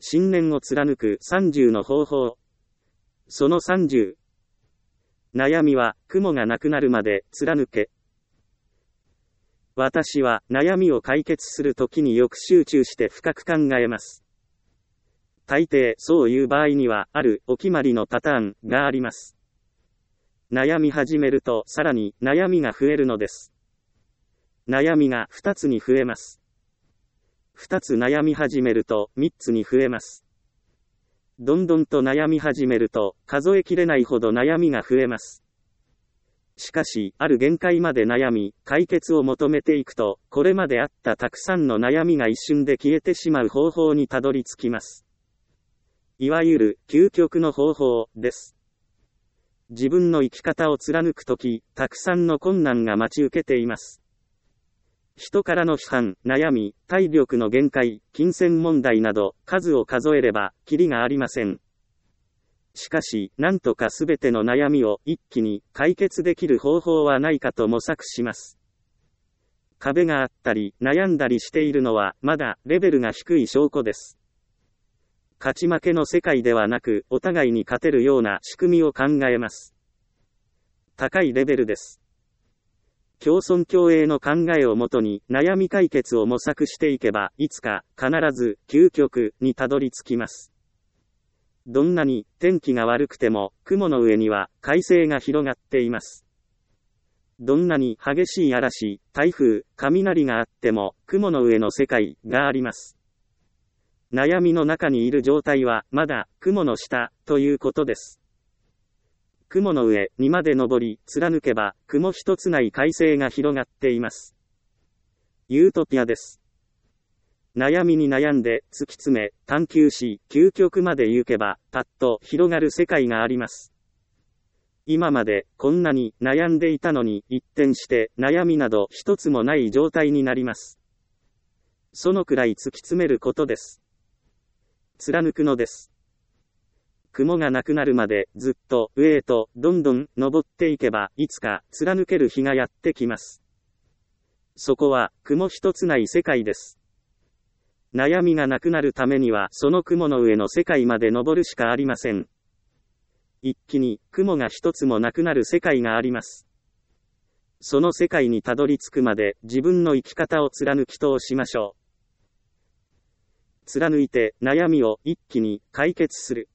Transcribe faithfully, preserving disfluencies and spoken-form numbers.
信念を貫くさんじゅうの方法。そのさんじゅう。悩みは雲がなくなるまで貫け。私は悩みを解決するときによく集中して深く考えます。大抵そういう場合にはあるお決まりのパターンがあります。悩み始めるとさらに悩みが増えるのです。悩みがふたつに増えます。ふたつ悩み始めるとみっつに増えます。どんどんと悩み始めると数えきれないほど悩みが増えます。しかし、ある限界まで悩み、解決を求めていくと、これまであったたくさんの悩みが一瞬で消えてしまう方法にたどり着きます。いわゆる究極の方法です。自分の生き方を貫くとき、たくさんの困難が待ち受けています。人からの批判、悩み、体力の限界、金銭問題など、数を数えれば、キリがありません。しかし、なんとかすべての悩みを一気に解決できる方法はないかと模索します。壁があったり、悩んだりしているのは、まだレベルが低い証拠です。勝ち負けの世界ではなく、お互いに勝てるような仕組みを考えます。高いレベルです。共存共栄の考えをもとに悩み解決を模索していけば、いつか必ず究極にたどり着きます。どんなに天気が悪くても雲の上には快晴が広がっています。どんなに激しい嵐、台風、雷があっても雲の上の世界があります。悩みの中にいる状態はまだ雲の下ということです。雲の上にまで登り、貫けば、雲一つない快晴が広がっています。ユートピアです。悩みに悩んで、突き詰め、探求し、究極まで行けば、パッと広がる世界があります。今まで、こんなに悩んでいたのに、一転して、悩みなど一つもない状態になります。そのくらい突き詰めることです。貫くのです。雲がなくなるまでずっと上へとどんどん登っていけばいつか貫ける日がやってきます。そこは雲一つない世界です。悩みがなくなるためにはその雲の上の世界まで登るしかありません。一気に雲が一つもなくなる世界があります。その世界にたどり着くまで自分の生き方を貫き通しましょう。貫いて悩みを一気に解決する。